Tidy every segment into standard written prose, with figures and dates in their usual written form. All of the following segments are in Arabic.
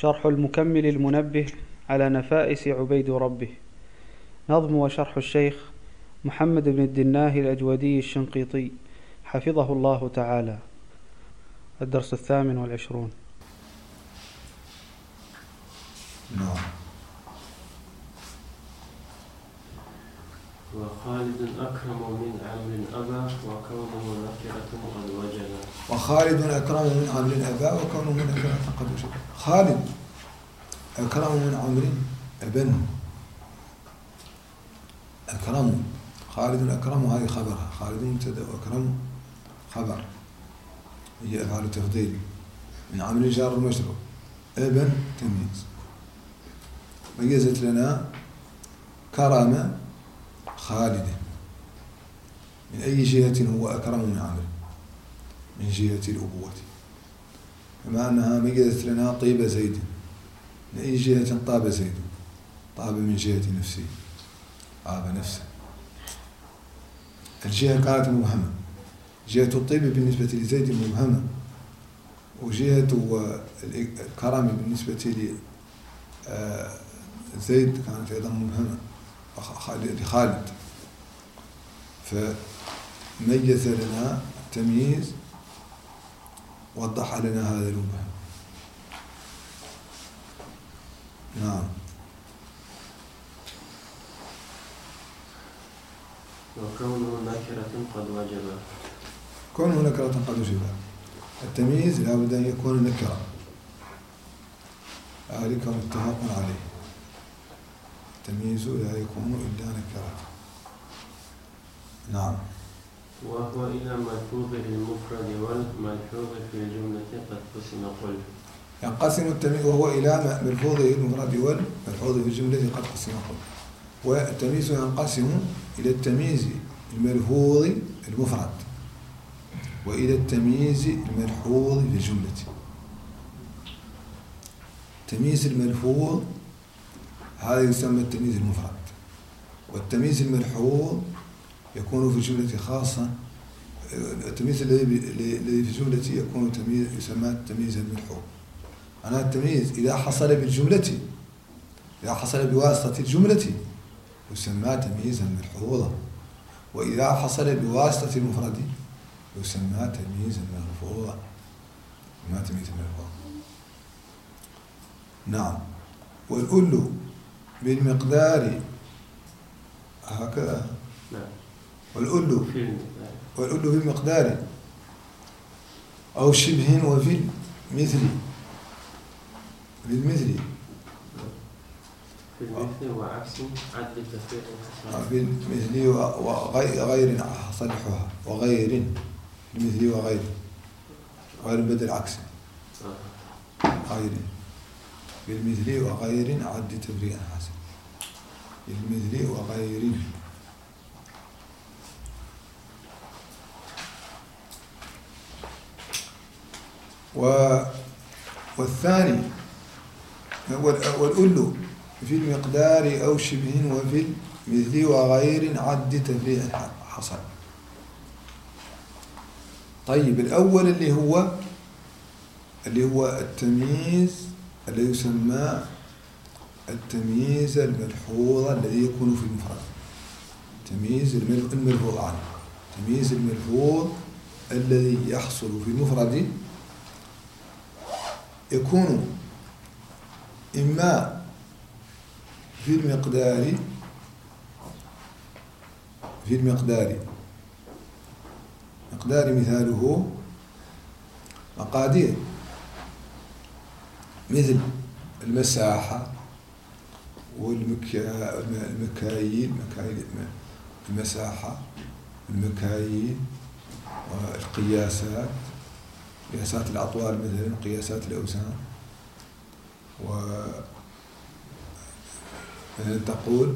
شرح المكمل المنبه على نفائس عبيد ربه. نظم وشرح الشيخ محمد بن الدناه الأجودي الشنقيطي حفظه الله تعالى. الدرس 28. نعم. وخالد أكرم من عمرو أبا وكونه نكرة قد وجب. وخالد أكرم من عمرو أبا وكونه نكرة قد وجب. خالد أكرم من عمرو أبا. أكرم خالد أكرم، هذه خبرها. خالد مبتدأ وأكرم خبر، هي أفعال تفضيل. من عمرو جار المشروع، أبا تمييز. ميزت لنا كرم خالد. من أي جهة هو أكرم من عمرو؟ من جهة الأبوة، كما أنها ميزت لنا طيب زيد. من أي جهة طاب زيد؟ طاب من جهة نفسه، طاب نفسه. الجهة كانت مبهمة، جهة الطيب بالنسبة لزيد مبهمة، وجهة الكرم بالنسبة لزيد كانت أيضا مبهمة لخالد. فميز لنا التمييز، وضح لنا هذا المبهم. نعم. وكونه نكرة قد وجب. كونه نكرة قد وجب. التمييز لا بد أن يكون نكرة، ذلك متفق عليه. التمييز لا يكون إلا نكرة. نعم. وهو إلى ملحوظ المفرد والملحوظ في الجملة قد قسم قل. ينقسم التمييز، وهو إلى ملحوظه المفرد والملحوظ في الجملة قد قسم قل. والتمييز ينقسم إلى التمييز الملحوظ المفرد وإلى التمييز الملحوظ في الجملة. التمييز الملحوظ هذا يسمى التمييز المفرد، والتمييز الملحوظ يكون في الجملة خاصة. التمييز الذي في الجملة يكون يسمى التمييز الملحوظ. أنا التمييز إذا حصل بالجملة، إذا حصل بواسطة الجملة يسمى تمييزا ملحوظا، وإذا حصل بواسطة المفرد يسمى تمييزا ملحوظا. ما تمييزا ملحوظا. نعم. والأل بالمقدار هكذا. نعم. والأل بالمقدار أو شبه وفي المثل. بالمثل في المثل وعكس عد التفريق. بالمثل وغير صلحها، وغير المثل وغير بدل عكس غير. بالمثل وغير عد تفريق حسن. بالمثل وغير. والثاني والأل في المقدار أو شبه وفي المثل وغير عد تفريق حصل. طيب، الأول اللي هو التمييز الذي يسمى التمييز الملحوظ الذي يكون في المفرد. التمييز الملحوظ عنه. التمييز الملحوظ الذي يحصل في المفرد يكون إما في المقدار مقدار مثاله مقادير، مثل المساحة والمكاييل، المساحة والمكاييل والقياسات، قياسات الأطوال مثلا، قياسات الأوزان. مثلا تقول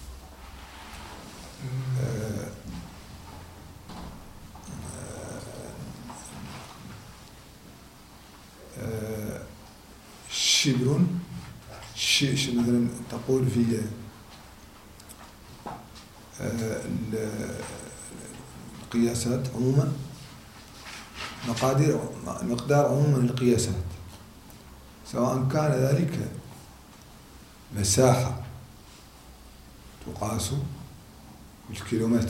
شبر، مثلا تقول في القياسات عموما، مقدار عموما للقياسات سواء كان ذلك مساحة تقاس بالكيلومتر،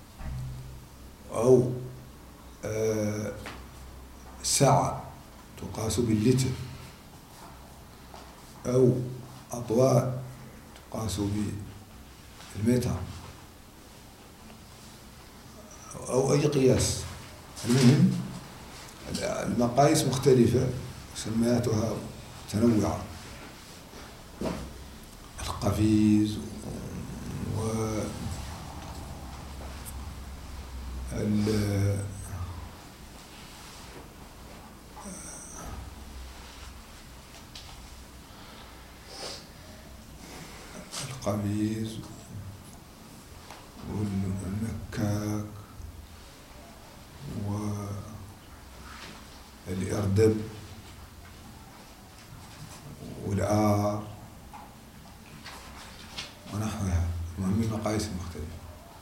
أو سعة تقاس باللتر، أو أطوال تقاس بالمتر، أو أي قياس. المهم المقاييس مختلفة وسمياتها متنوعة، القفيز القفيز والمكاك والإردب والآر ونحوها. المهم المقاييس المختلفة.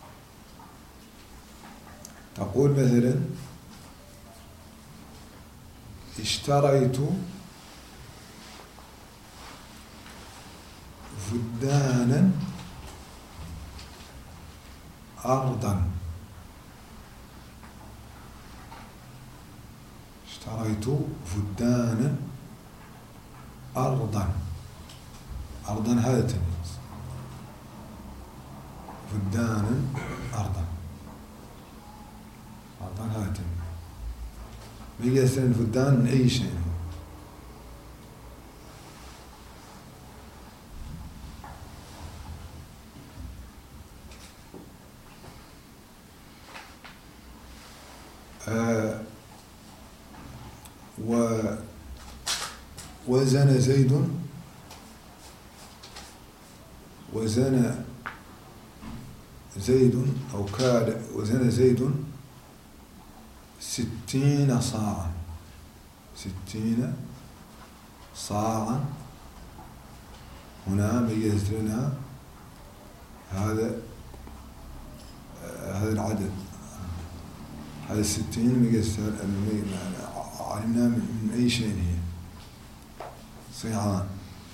تقول مثلا اشتريت فدانا أرضا. اشتريت فدانا أرضا. أرضا هذا تمييز. فدانا أرضا. أرضا هذا تمييز. ميز الفدان من أي شيء هو. وزن زيد أو كاد وزن زيد 60 صاعا. 60 صاعا. هنا ميزت لنا هذا العدد، هذا 60 ميزت، علمنا من أي شيء هي. صيعان.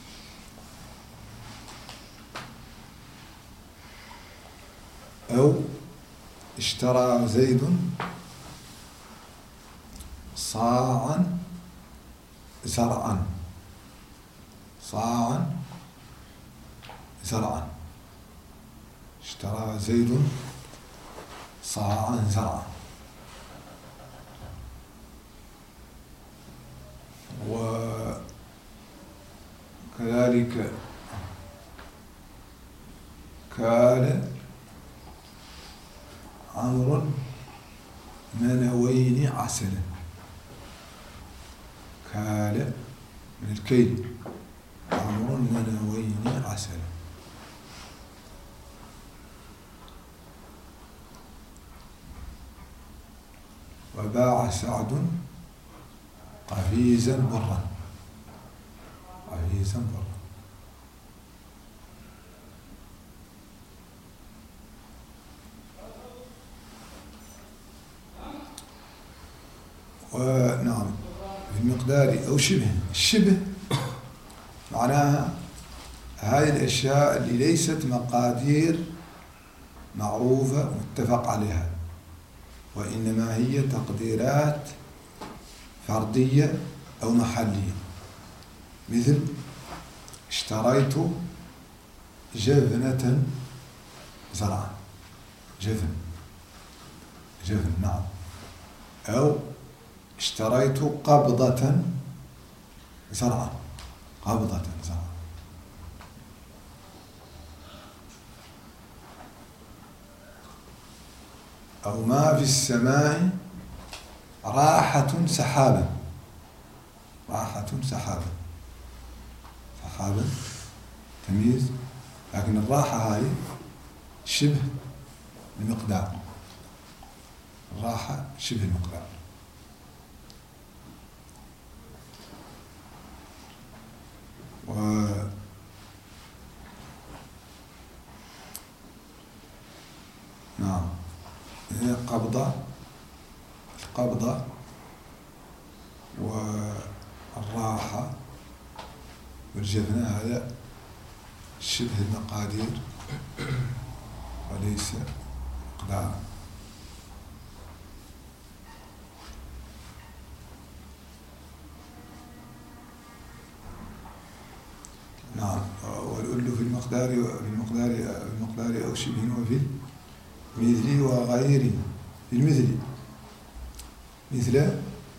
أو اشترى زيد صاعا زرعا. صاعا زرعا. اشترى زيد صاعا زرعا. وكذلك كال عمرو منوين عسلا. كال من الكيل. عمرو منوين عسلا. وباع سعد قفيزا برا. قفيزا برا. ونعم بالمقدار أو شبه. الشبه معناها هذه الأشياء اللي ليست مقادير معروفة متفق عليها، وإنما هي تقديرات فردية أو محلية. مثل اشتريت جفنة زرعا. جفن نعم. أو اشتريت قبضة زرعا. قبضة زرعا. أو ما في السماء راحة سحابا. راحة سحابا. سحابا تمييز، لكن الراحة هذه شبه المقدار. الراحة شبه المقدار. نعم هي القبضة والراحة والجفن هذا شبه المقادير وليس مقدار. نعم. والأل في المقدار أو شبه وفي المثل وغيره. في المثل مثل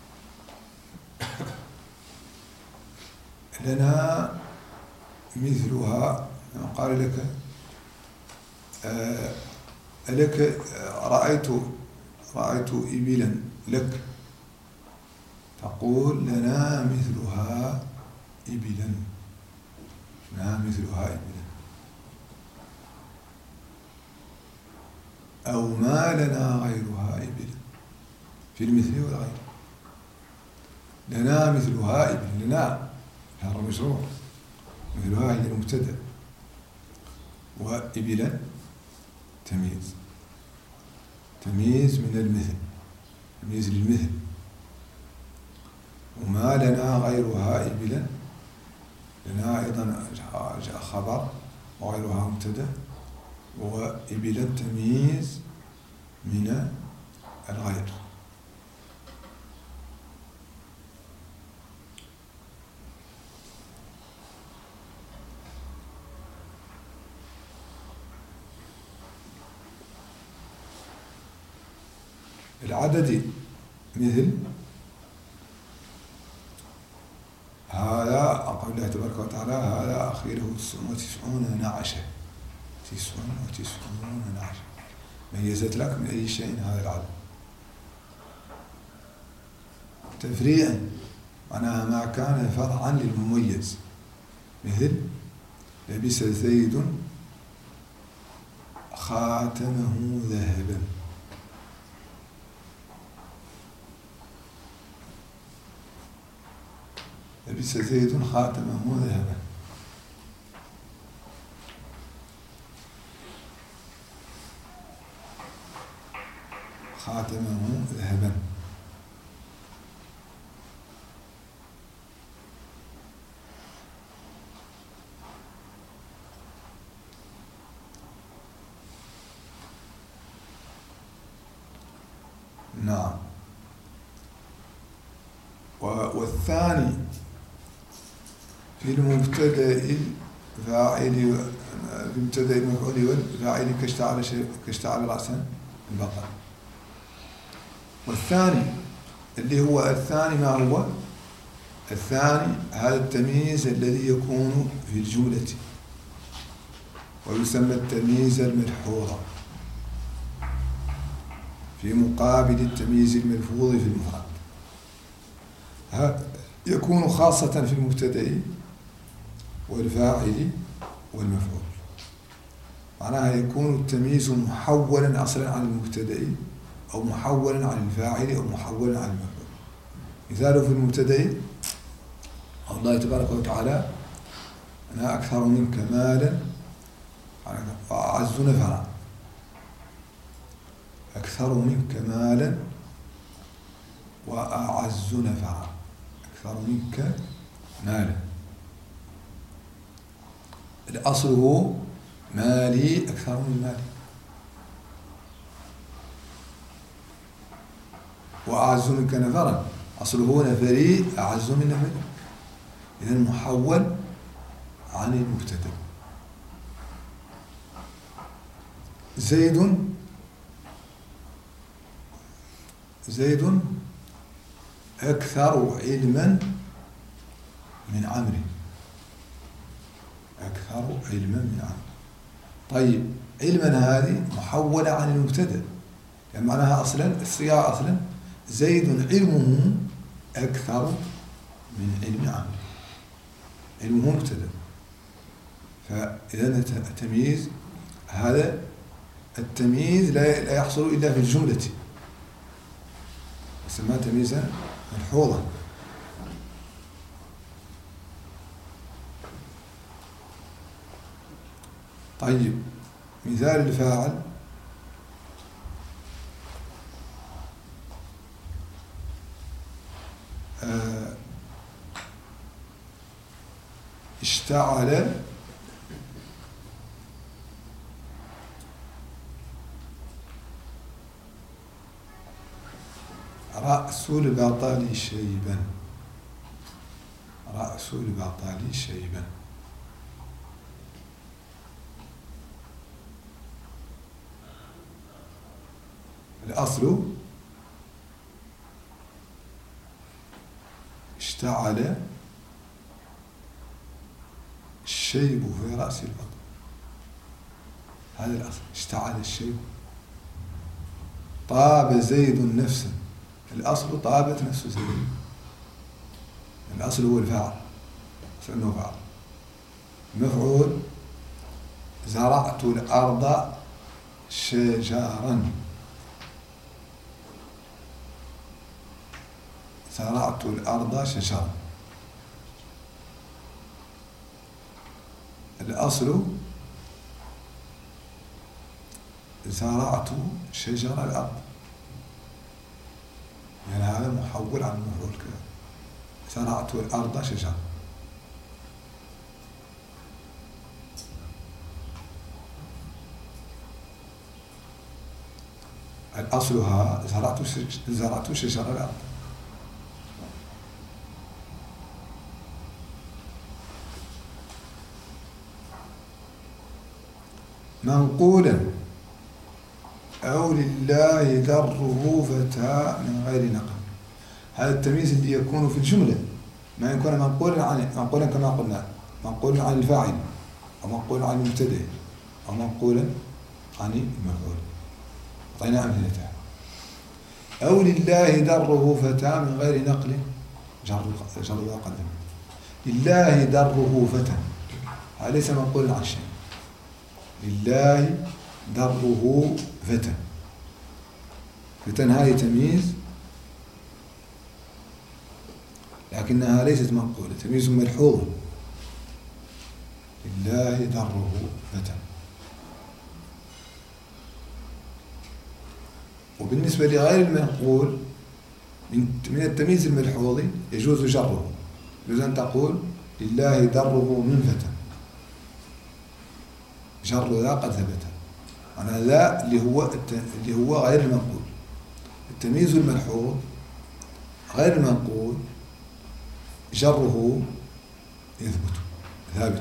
لنا مثلها. قال لك لك رأيت إبلا لك، تقول لنا مثلها إبلا، لنا مثلها إبلا. أو ما لنا غيرها إبلا في المثل والغير. لنا مثلها إبلا، لنا هذا مشروع، مثلها هي المبتدأ، وإبلا تمييز من المثل، تمييز للمثل. وما لنا غيرها إبلا، لنا أيضا جاء خبر وغيرها مبتدأ، وإبلا تمييز من الغير. العدد مثل هذا قول الله تبارك وتعالى هذا أخيره 99 نعشة، 99 نعشة. ميزت لك من أي شيء هذا العدد تفريعا، معناها ما كان فرعا للمميز. مثل لبس زيد خاتمه ذهبا، لبس زيد خاتمه ذهبا. خاتمه ذهبا. نعم. والثاني في المبتدأ الفاعل، في المبتدأ المفعول والفاعل كاشتعل رأسا البقر. والثاني اللي هو الثاني، ما هو الثاني؟ هذا التمييز الذي يكون في الجملة ويسمى التمييز الملحوظ في مقابل التمييز الملفوظ في المفرد. يكون خاصة في المبتدأ والفاعل والمفعول، معناها يكون التمييز محولا أصلا عن المبتدأ أو محولا عن الفاعل أو محولا عن المفعول. مثاله في المبتدأ الله تبارك وتعالى أنا أكثر منك مالا وأعز نفرا. أكثر منك مالا وأعز نفرا. أكثر منك مالا، الأصل هو مالي أكثر من مالي، وأعز منك نفرا أصله نفري أعز من نفري. إذن محول عن المبتدأ. زيد أكثر علما من عمرو. أكثر علما من عمرو. طيب علما هذه محولة عن المبتدأ، يعني معناها أصلا الصياغة أصلا زيد علمه أكثر من علم عمرو، علمه مبتدأ. فإذا التمييز هذا التمييز لا يحصل إلا في الجملة، يسمى تمييزا ملحوظا. طيب مثال الفاعل اشتعل رأس البطل شيبا. رأس البطل شيبا. الأصل اشتعل الشيب في رأس البطل. هذا الأصل. اشتعل الشيب. طاب زيد نفسا. الأصل طابت نفس زيد. الأصل هو الفاعل. الأصل أنه فاعل. المفعول زرعت الأرض شجرا. زرعت الأرض شجرا. الأصل زرعت شجر الأرض. يعني هذا محول عن المفعول كذا. زرعت الأرض شجرا. الأصلها زرعت شجر الأرض. منقولا أو لله دره فتى من غير نقل. هذا التمييز اللي يكون في الجملة، ما يكون منقولا كما قلنا، منقولا عن الفاعل أو منقولا عن المبتدئ أو منقولا عن المفعول. أعطينا أمثلتها. أو لله دره فتى من غير نقل. جر قدم. لله دره فتى. هذا ليس منقولا عن شيء. لله دره فتى. فتى هذه تمييز لكنها ليست منقولة، تمييز ملحوظ. لله دره فتى. وبالنسبة لغير المنقول من التمييز الملحوظ يجوز جره. يجوز أن تقول لله دره من فتى. جر ذا قد ثبت. أنا ذا اللي هو غير المنقول. التمييز الملحوظ غير المنقول جره يثبت ثابت.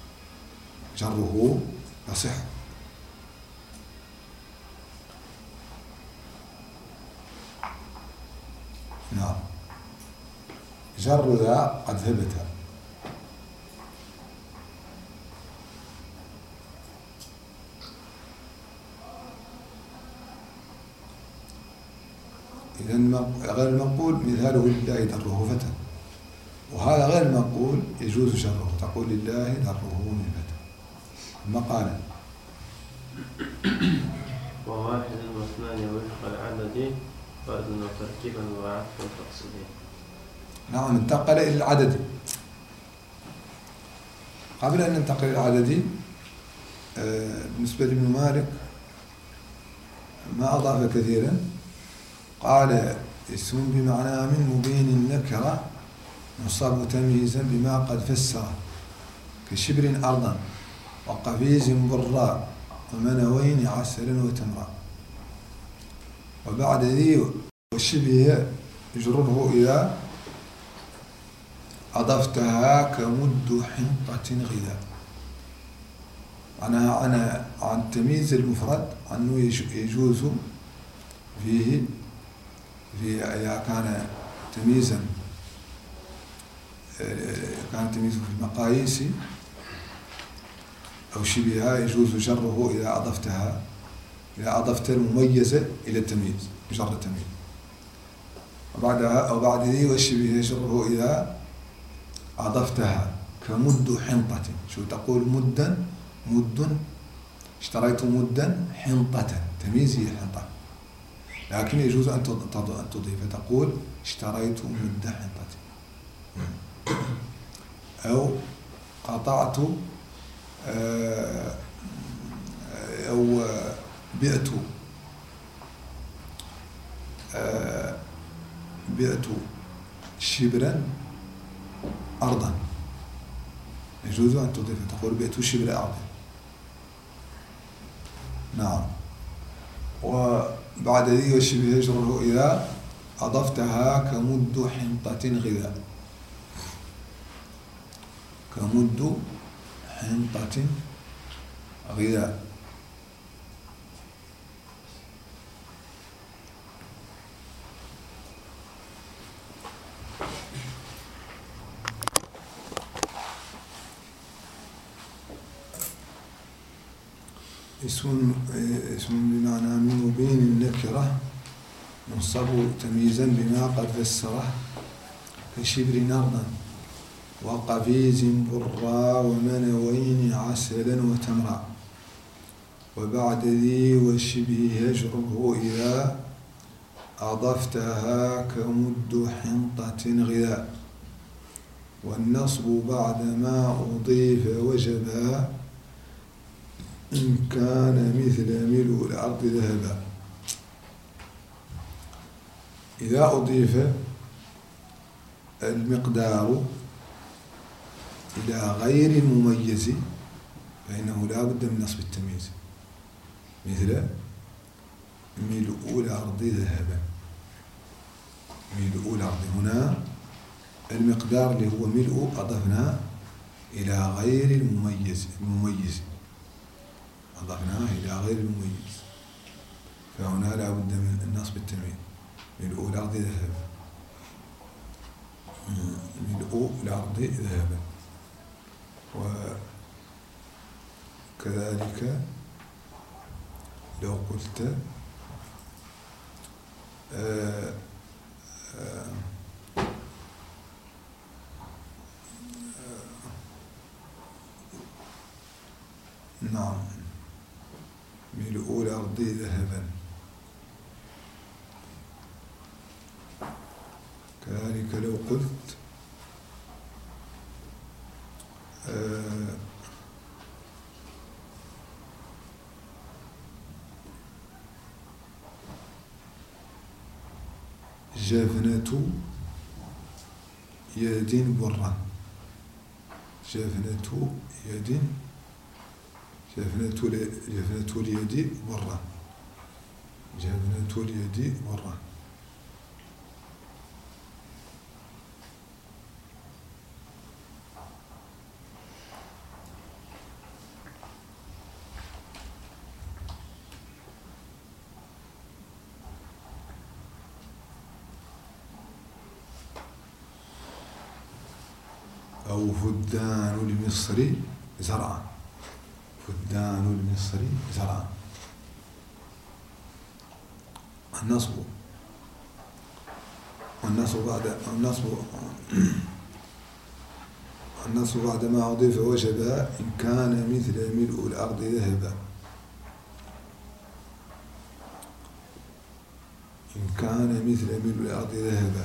جره يصح. نعم. جر ذا قد ثبت. إذن غير المنقول مثاله لله دره فتى. وهذا غير المنقول يجوز شره. تقول لله دره من فتى. المقالة وواحد واثنان وفق العدد فرد وتركيبا وعطف وتقصير. نعم. انتقل إلى العدد. قبل أن ننتقل إلى العدد بالنسبة لابن مالك ما أضاف كثيرا. قال اسم بمعنى من مبين النكرة مصاب تمييزا بما قد فسر كشبر أرضا وقفيز براء ومنوين عسل وتمرا. وبعد ذي والشبه يجره إذا أضفتها كمد حنطة غذاء. أنا عن تمييز المفرد أنه يجوز فيه إذا كان تمييزا في المقاييس أو شبهها يجوز جره إذا أضفت المميزة إلى التمييز جر التمييز. وبعد ذي والشبه يجره إذا أضفتها كمد حنطة. شو تقول؟ مد اشتريت مدا حنطة. تمييز هي الحنطة، لكن يجوز أن تضيف. تقول اشتريت مد حنطة أو قطعت أو بعت شبرا أرضا. يجوز أن تضيف، تقول بئت شبر أرض. نعم. وبعد ذي والشبه يجره إذا أضفتها كمد حنطة غذاء. كمد حنطة غذاء. اسم بمعنى من مبين النكرة منصب تمييزا بما قد فسره كشبر نردا وقفيز برا ومنوين عسلا وتمرا. وبعد ذي والشبه يجره إذا أضفتها كمد حنطة غذاء. والنصب بعد ما أضيف وجبا إن كان مثل ملء الأرض ذهبا. إذا أضيف المقدار إلى غير المميز فإنه لا بد من نصب التمييز، مثل ملء الأرض ذهبا. ملء الأرض هنا المقدار اللي هو ملء أضفناه إلى غير المميز، أضفناه إلى غير المميز، فهنا لا بد من نصب التمييز. ملء الأرض ذهبا، ملء الأرض ذهبا. وكذلك لو قلت نعم ملء الأرض ذهبا. كذلك لو قلت جفنة يد برا. جفنة يد، جفنة اليد برا. جفنة اليد برا. أو فدان المصري زرعا. فدان المصري زرعا. النصب بعد ما أضيف وجبا إن كان مثل ملء الأرض ذهبا. إن كان مثل ملء الأرض ذهبا.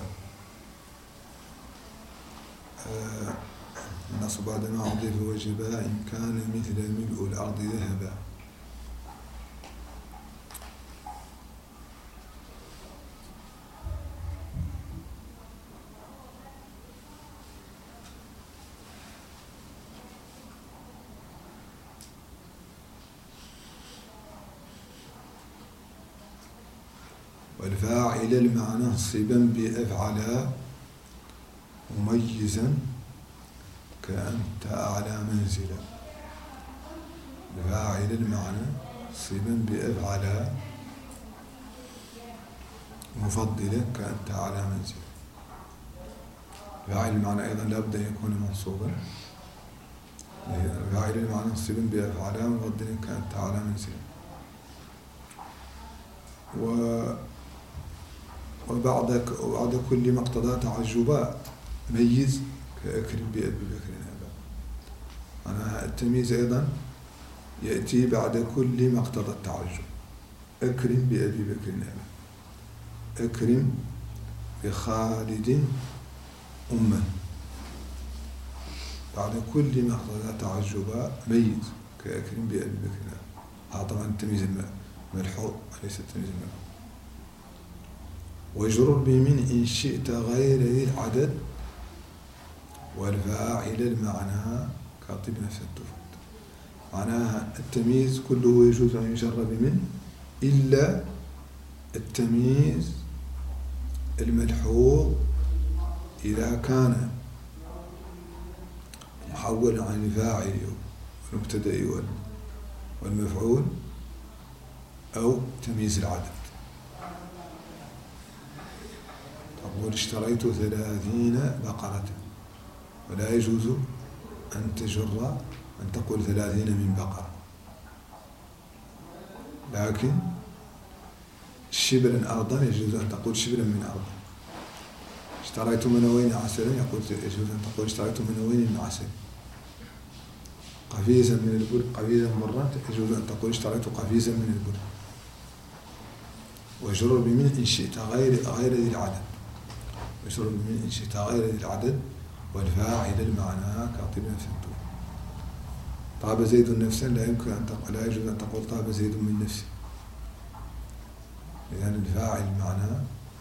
النصب بعد ما أضيف وجبا إن كان مثل ملء الأرض ذهبا. والفاعل المعنى نصبا بأفعلا مميزا كأنت أعلى منزلا. فاعل المعنى صبا بأفعلا مفضلا كأنت أعلى منزلا. فاعل المعنى أيضا لا بد أن يكون منصوبا. فاعل المعنى صبا بأفعلا مفضلا كأنت أعلى منزلا. وبعد كل ما اقتضى تعجبا ميز كأكرم بأبي بكر أبا. أنا التمييز أيضا يأتي بعد كل ما اقتضى التعجب. أكرم بأبي بكر أبا. أكرم بخالد أما. بعد كل ما اقتضى تعجبا ميز كأكرم بأبي بكر أبا. هذا طبعا التمييز الملحوظ وليس التمييز الملحوظ. وجرر بمن إن شئت غير ذي العدد. والفاعل المعنى كاطب نفس التفت. معناها التمييز كله يجوز أن يجر بمن إلا التمييز الملحوظ إذا كان محول عن الفاعل والمبتدأ والمفعول أو تمييز العدد. تقول اشتريت 30 بقرة، ولا يجوز أن تجر أن تقول 30 من بقرة، لكن شبرا أرضا يجوز أن تقول شبرا من أرض. اشتريت منوين عسلا يجوز أن تقول اشتريت منوين من عسل. قفيزا من البر، قفيزا مرة يجوز أن تقول اشتريت قفيزا من البر. وجر بمن إن شئت غير ذي العدد، وجر بمن إن شئت غير ذي العدد والفاعل المعنى كاطب نفس. طاب زيد نفسا لا يمكن أن تقول، لا يجوز أن تقول طاب زيد من نفسه، لأن الفاعل معنى.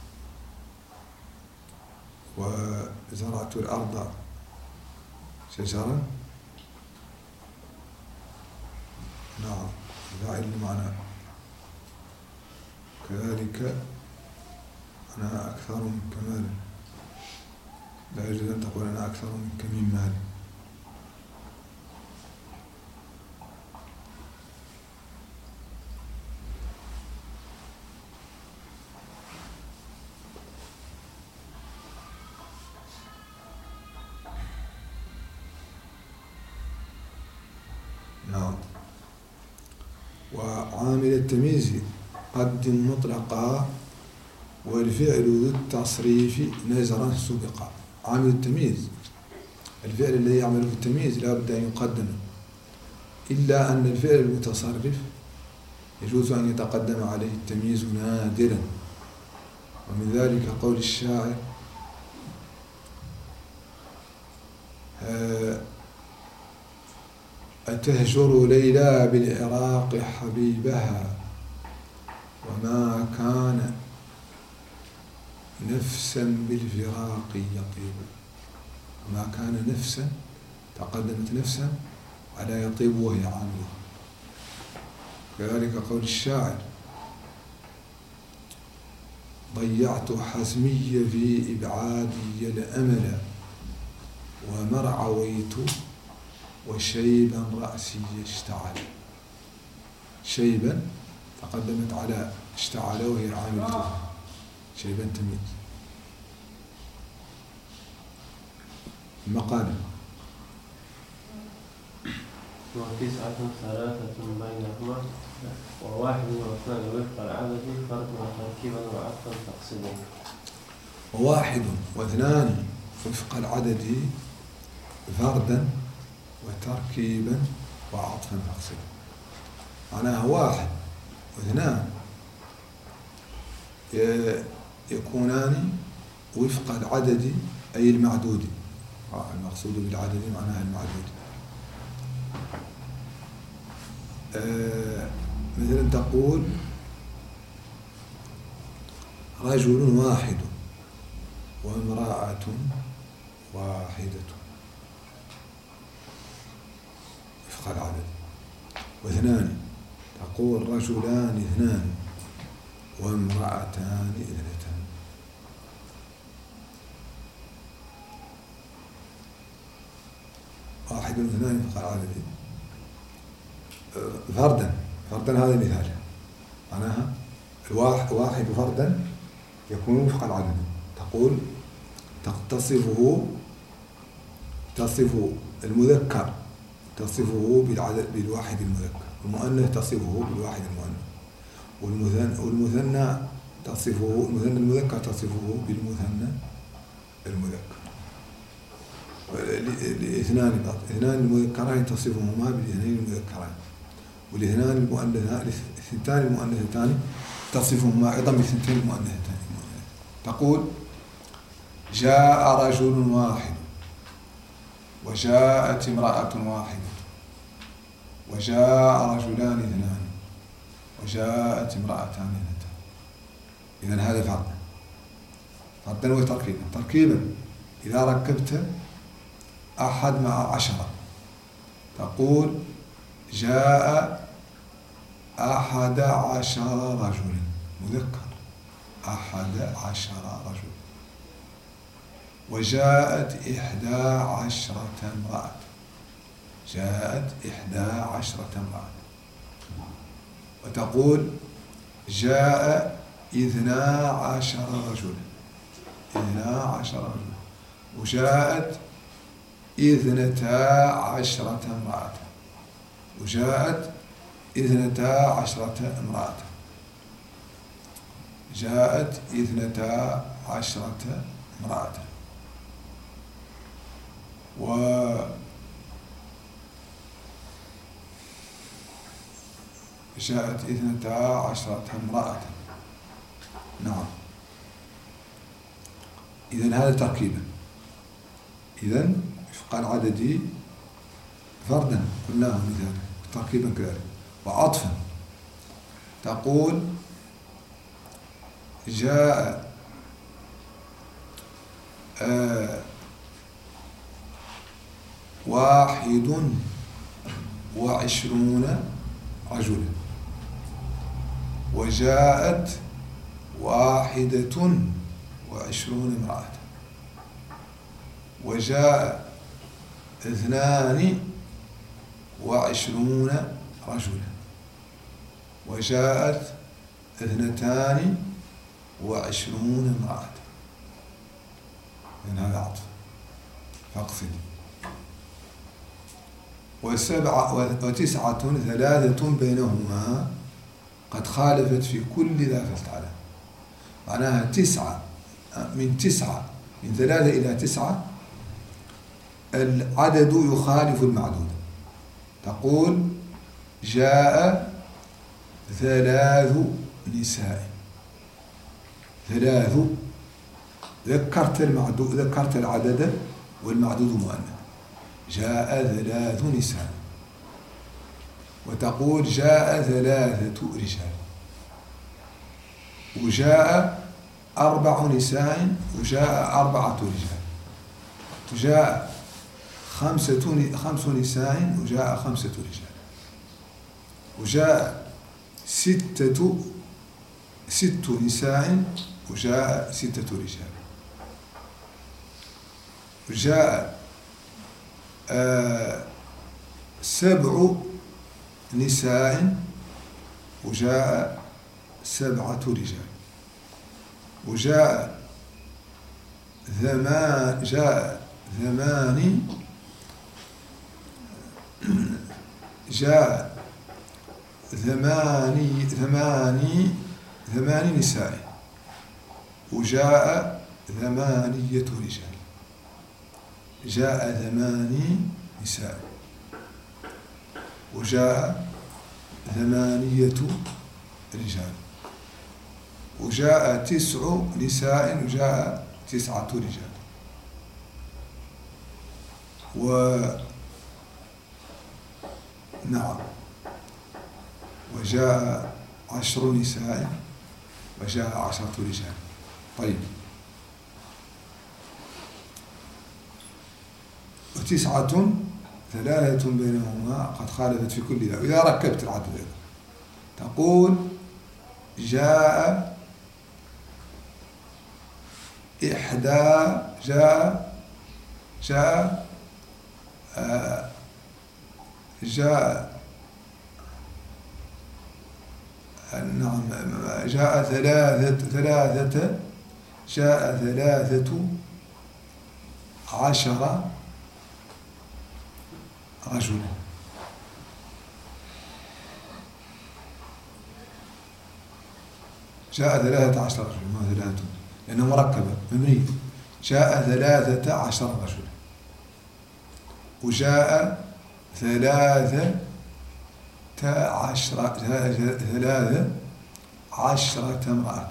وزرعت الأرض شجرا، نعم الفاعل المعنى. كذلك أنا أكثر منك مالا، لا يجوز أن تقول أنا أكثر منك من مال. نعم. وعامل التمييز قدم مطلقا والفعل ذو التصريف نزرا سبقا. عامل التمييز الفعل الذي يعمل في التمييز لا بد أن يقدم، إلا أن الفعل المتصرف يجوز أن يتقدم عليه التمييز نادرا. ومن ذلك قول الشاعر أتهجر ليلى بالعراق حبيبها وما كان نفسا بالفراق يطيب. وما كان نفسا، تقدمت نفسا على يطيب وهي عاملة. كذلك قول الشاعر ضيعت حزمي في إبعادي الأمل ومرعويت وشيبا رأسي اشتعل. شيبا تقدمت على اشتعل وهي عاملة، شيبا تمييز. المقالة وتسعة ثلاثة بينهما وواحد واثنان وفق العدد فرد وتركيبا وعطفا تقصدون. وواحد واثنان وفق العدد فردا وتركيبا وعطفا تقصدون. معناها واحد واثنان يكونان وفق العدد أي المعدود. المقصود بالعدد معناها المعدود. مثلا تقول رجل واحد وامرأة واحدة وفق العدد. واثنان تقول رجلان اثنان وامرأتان اثنتان. واحد واثنان وفق العدد. فردا هذا مثال، معناها واحد فردا يكون وفق العدد. تقول تصف المذكر تصفه بالواحد المذكر، والمؤنث تصفه بالواحد المؤنث، والمثنى تصفه المثنى المذكر تصفه بالمثنى المذكر. الاثنان المذكران تصفهما بالاثنين المذكرين، والاثنان المؤنثان الثنتان المؤنثتان تصفهما ايضا بالثنتين المؤنثتان. تقول جاء رجل واحد وجاءت امرأة واحدة وجاء رجلان اثنان وجاءت امرأتان اثنتان. إذن هذا فردا وتركيبا. تركيبا إذا ركبت أحد مع 10 تقول جاء 11 رجل مذكر، 11 رجل. وجاءت 11 امرأة، جاءت 11 امرأة. وتقول جاء 12 رجلا، 12 رجلا. وجاءت 12 امرأة، وجاءت 12 امرأة، جاءت 12 امرأة. وجاءت 12 امرأة. نعم. إذن هذا تركيبا. إذن وفق العدد فردا قلناه مثالا، تركيبا كذلك. وعطفا تقول جاء 21 رجلا، وجاءت 21 امرأة، وجاء 22 رجلا، وجاءت 22 امرأة. من هذا عطف فاقصد. وتسعة 3 بينهما قد خالفت في كل ذا فاستعلى. معناها 9 من 3 إلى 9 العدد يخالف المعدود. تقول جاء 3 نساء، 3 ذكرت المعدود، ذكرت العدد والمعدود مؤنث. جاء 3 نساء. وتقول جاء 3 رجال، وجاء 4 نساء، وجاء 4 رجال، وجاء 5 نساء، وجاء 5 رجال، وجاء 6 نساء، وجاء 6 رجال، وجاء 7 نساء، وجاء 7 رجال، وجاء 8 نساء، وجاء 8 رجال، جاء 8 نساء، وجاء 8 رجال، وجاء 9 نساء، وجاء 9 رجال، نعم. وجاء 10 نساء، وجاء 10 رجال. طيب. 9 3 بينهما قد خالفت في كل ذا. إذا ركبت العدد تقول جاء 13 رجلا. جاء 13 رجلا، ما 3 لأنه مركبة مبنية. جاء 13 رجلا، وجاء 13 امرأة،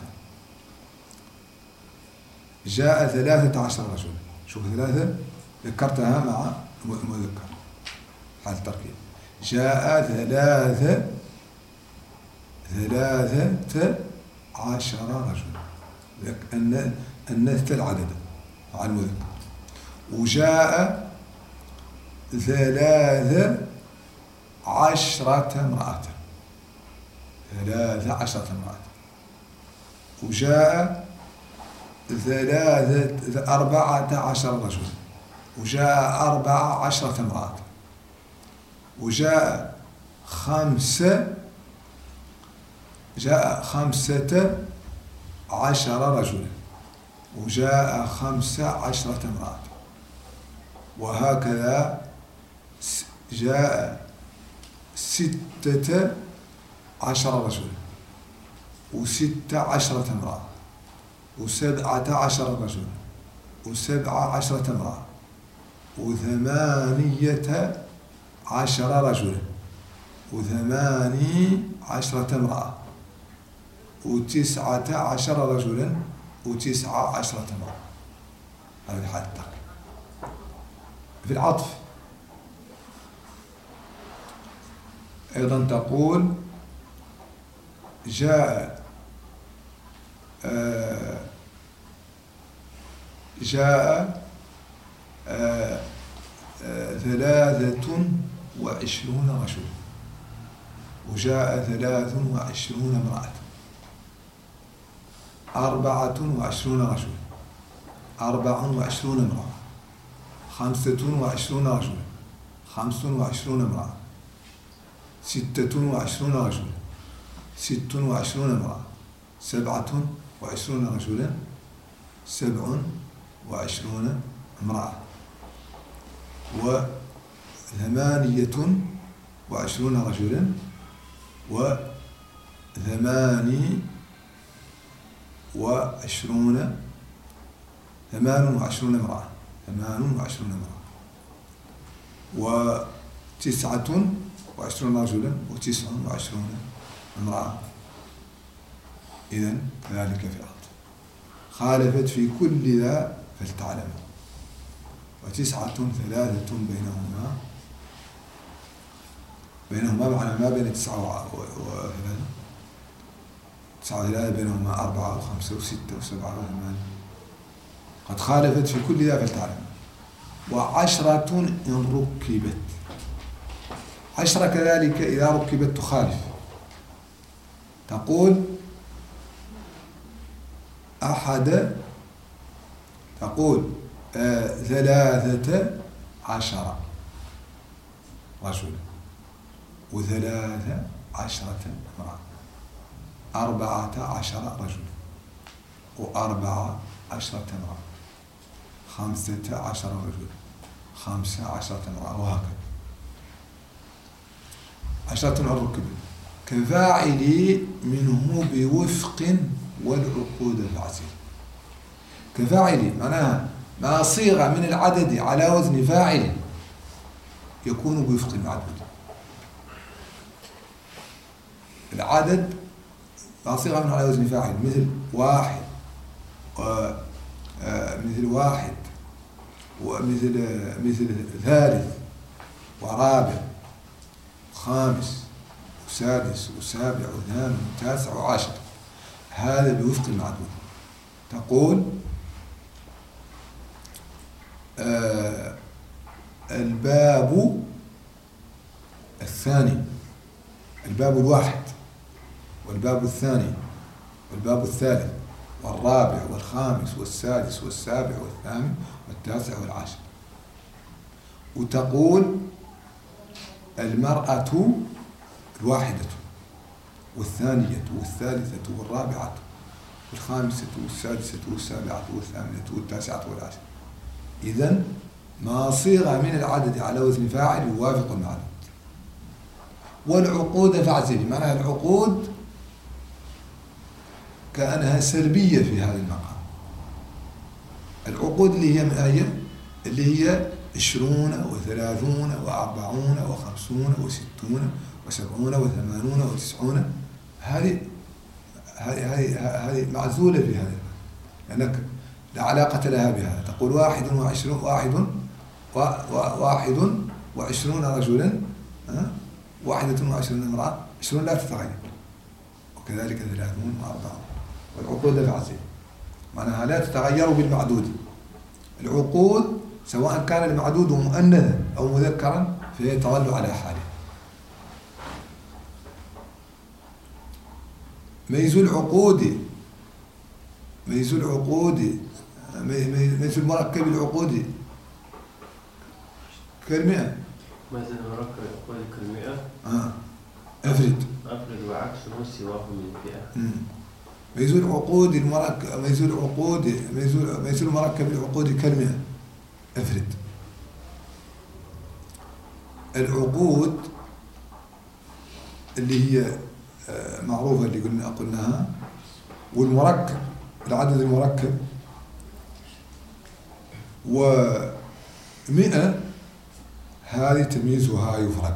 جاء 13 رجلا. شوف 3 ذكرتها مع مذكر حال التركيب. جاء 13 رجلا، أنثت العدد مع المذكر. وجاء 3 13 امرأة، 13 امرأة. وجاء 14 رجلا، وجاء 14 امرأة، وجاء 15 رجلا، وجاء 15 امرأة. وهكذا جاء 16 رجلا، و16 امرأة، و17 رجلا، و17 امرأة، و18 رجلا، و18 امرأة، و19 رجلا، و19 امرأة. هذه حالة التقليد. في العطف أيضا تقول جاء 23 رجلا، وجاء 23 امرأة، 24 رجلا، 24 امرأة، 25 رجلا، 25 امرأة، 26 رجلا، 26 امرأة، 27 رجلا، 27 امرأة، و28 رجلا، و28 امرأة، 28 امرأة، و29 رجلا، و29 امرأة. إذن ذلك في الأرض. خالفت في كل ذا فلتعلموا. 9 3 بينهما معنى ما بين 9 و3، 9 و3 بينهما 4 و5 و6 و7 و8. قد خالفت في كل ذا فلتعلموا. و10 إن ركبت، 10 كذلك إذا ركبت تخالف. تقول تقول 13 رجلا، و13 امرأة، 14 رجلا، و14 امرأة، 15 رجلا، 15 امرأة، وهكذا. 10 إن ركبت كفاعل منه بوفق والعقود فاعزل. كفاعل معناها ما صيغ من العدد على وزن فاعل يكون بوفق المعدود. العدد ما صيغ من على وزن فاعل مثل واحد، مثل واحد، مثل ثالث ورابع وخامس وسادس وسابع وثامن وتاسع وعاشر، هذا بوفق المعدود. تقول الباب الثاني، الباب الواحد، والباب الثاني، والباب الثالث، والرابع والخامس والسادس والسابع والثامن والتاسع والعاشر. وتقول المرأة الواحدة والثانية والثالثة والرابعة والخامسة والسادسة والسابعة والثامنة والتاسعة والعاشرة. إذن ما صيغ من العدد على وزن فاعل يوافق المعدود. والعقود فاعزل، معناها العقود كأنها سلبية في هذا المقام. العقود اللي هي اللي هي 20 و30 و40 و50 و60 و70 و80 و90، هذه معزولة في هذا، لأنك لا علاقة لها بهذا. تقول 21 رجلا، 21 امرأة، 20 لا تتغير، وكذلك 30 و40. والعقود فاعزل معناها لا تتغير بالمعدود. العقود سواء كان المعدود مؤنثا أو مذكرا فهي تظل على حاله. ميز العقود، ميز العقود، ميز المركب العقودي كالمئة. ميز المركب العقودي كالمئة. أفرد وعكسه سواه من الفئة. ميز العقود المركب، ميز العقود، ميز المركب العقودي كالمئة. أفرد. العقود اللي هي معروفة اللي قلناها، والمركب العدد المركب، و100 هذه تمييزها يفرد.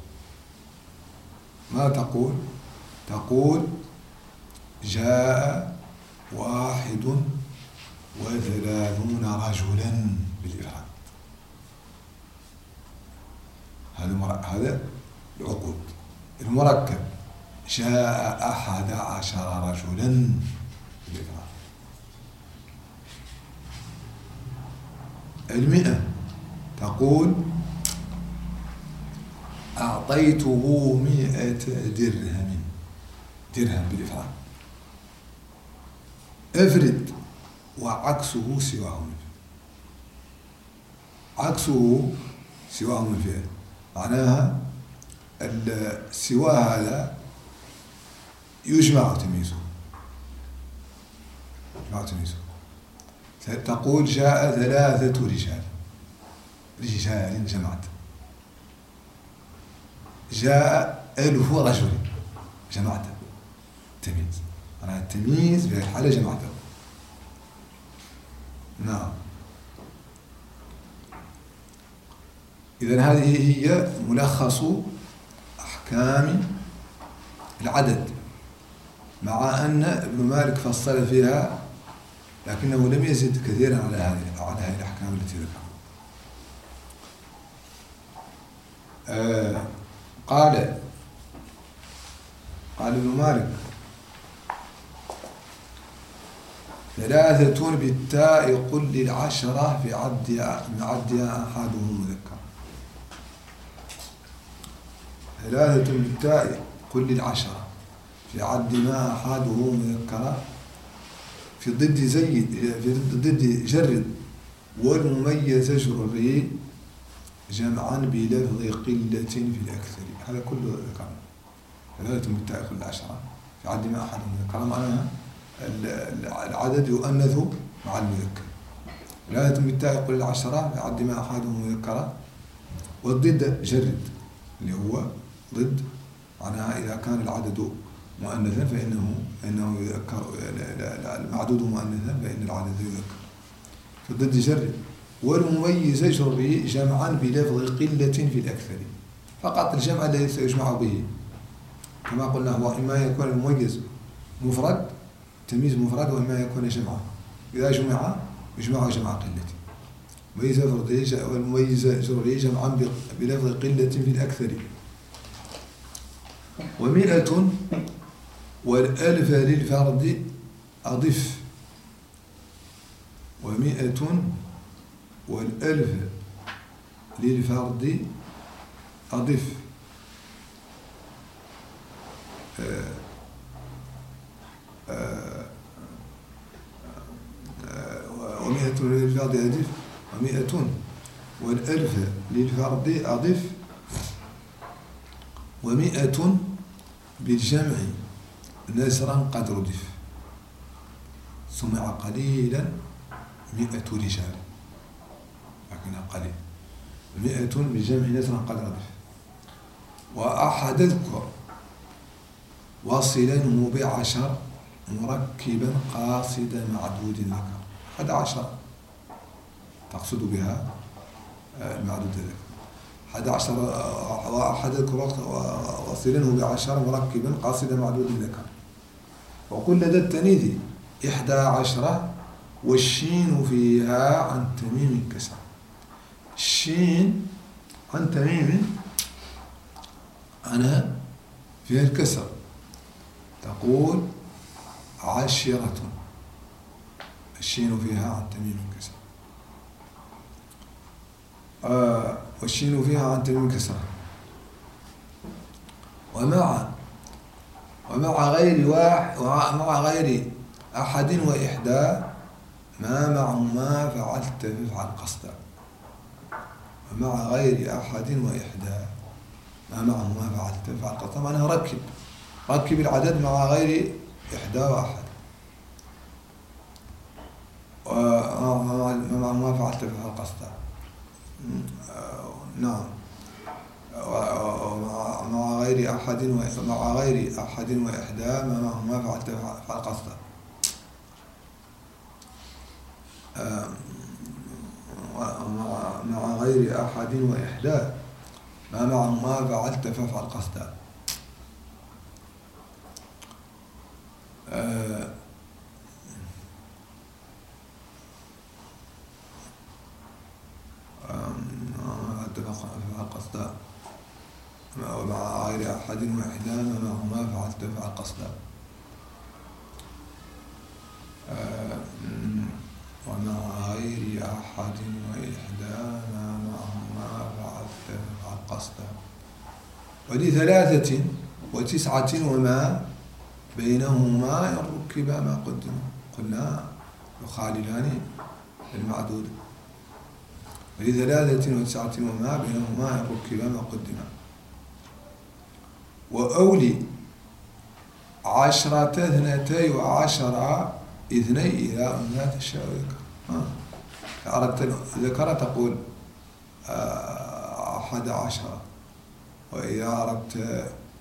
ما تقول؟ تقول جاء 31 رجلا بالإفراد. هذا العقود. المركب جاء 11 رجلا بالإفراد. 100 تقول أعطيته 100 درهم بالإفراد. افرد وعكسه سواه من فعل. عكسه سواه من فعل معناها سوى هذا يجمع تمييزه. تقول جاء 3 رجال جمعت. جاء 1000 رجل جمعت. تمييز معناها التمييز في الحالة جمعته. نعم. إذن هذه هي ملخص أحكام العدد، مع أن ابن مالك فصل فيها لكنه لم يزد كثيرا على هذه الأحكام التي ذكرها. قال ابن مالك 3 بالتاء قل للعشرة في عدها أحدهم مذكر. 3 بالتاء قل للعشرة في عد ما أحده مذكرا في ضد زيد، في ضد جرد، والمميز اجرر جمعا بلفظ قلة في الأكثر. هذا كله ذكرنا. 3 بالتاء قل للعشرة في عد ما أحده مذكرا معناها العدد يؤنث مع المذكر. 3 بالتاء قل للعشرة في عد ما أحده مذكرا. والضد جرد اللي هو ضد معناها إذا كان العدد مؤنثا فإنه يذكر، المعدود مؤنثا فإن العدد يذكر. فالضد جرد. والمميز اجرر جمعا بلفظ قلة في الأكثر. فقط الجمع الذي سيجمع به كما قلنا هو إما يكون المميز مفرد، تمييز مفرد، وإما يكون جمعا. إذا جمع يجمع جمع قلة. والمميز اجرر جمعا بلفظ قلة في الأكثر. 100 والألف للفرد أضف. 100 والألف للفرد أضف. 100 للفرد أضف. 100 والألف للفرد أضف. 100 بالجمع نسرا قد ردف. سمع قليلا 100 رجال لكنها قليل. 100 بالجمع نسرا قد ردف. وأحد اذكر واصلا ب10 مركبا قاصد معدود ذكر. 11 تقصد بها المعدود الذكر. 11 وأحد اذكر واصلا ب10 مركبا قاصد معدود ذكر. وقل لدى التانيث 11 والشين فيها عن تميم كسر. الشين عن تميم أنا فيها الكسر. تقول 10 الشين فيها عن تميم كسر. والشين فيها عن تميم كسر. ومع غير مع غير أحد وإحدى ما معهما فعلت فافعل قصدا. ومع غير أحد وإحدى ما معهما فعلت فافعل قصدا معناها ركب العدد مع غير إحدى وأحد وما معهما فعلت فافعل قصدا. نعم. مع غير أحد وإحدى ما معهما فعلت فافعل قصدا. مع غير أحد وإحدى ما معهما فعلت فافعل قصدا. فافعل قصدا. ومع غير أحد وإحدى ما معهما فعلت فافعل قصدا. ومع غير أحد وإحدى ما معهما فعلت فافعل قصدا. ولثلاثة وتسعة وما بينهما إن ركب ما قدم قلنا يخاللان المعدود. ولثلاثة وتسعة وما بينهما إن ركب ما قدم. وأولي 10 12 اثني إذا أنثى تشاء ذكر. إذا أردت ذكر تقول 11 وإذا أردت